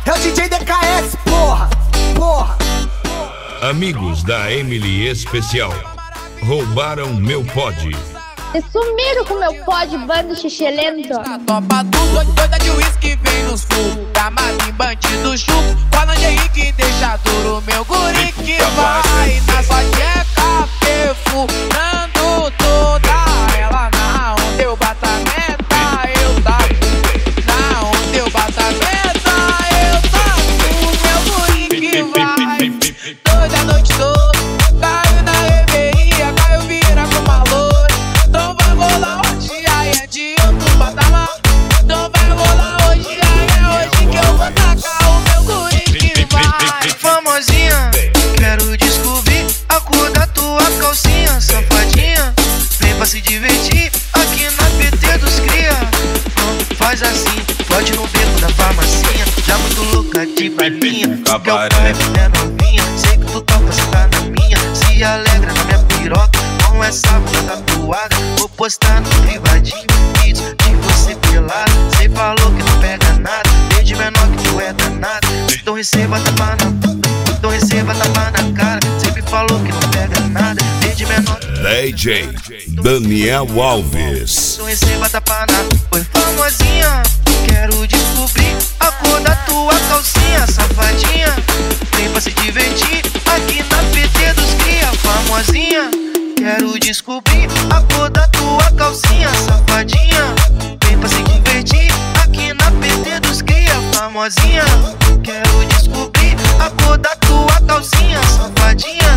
É o DJ DKS, porra, porra. Amigos da Emily Especial roubaram meu pod. Vocês sumiram com meu pod, bando xixelento. Topa tudo, doida de uísque, vem nos full. Camarim, bandido, chupo. Fala de Henrique, deixa duro, meu guri que vai. Na sua tcheca, perfo, dando toda ela. Na onde eu bato a meta, eu taco. Na onde eu bato a meta, eu taco. Meu guri que vai. Doida a noite toda, caiu na reveria, caiu vira com valor. Então vai rolar hoje, aí é de outro patamar. Então vai rolar hoje, aí é hoje que eu vou tacar o meu guri que vai. Famosinha, quero descobrir a cor da tua calcinha, safadinha. Vem pra se divertir aqui na PT dos cria. Faz assim, pode no beco da farmacinha. Já muito louca de balinha, que é o pai é novinha. Sei que tu topa, cê tá na minha. Se alegra na minha piroca, com essa bunda tatuada. Vou postar no privadinho vídeos de você pelado. Cê falou que não pega nada, desde menor que tu é danado. Então receba tapa na, então receba tapa na cara. Sempre falou que não pega nada, desde menor. DJ Daniel Alves. Então receba tapa na. Oi, famosinha, quero descobrir a cor da tua calcinha, safadinha. Vem pra se divertir aqui na PT dos cria. Famosinha, quero descobrir a cor da tua calcinha, safadinha. Vem pra se divertir aqui na PT dos cria. Famosinha, quero descobrir a cor da tua calcinha, safadinha.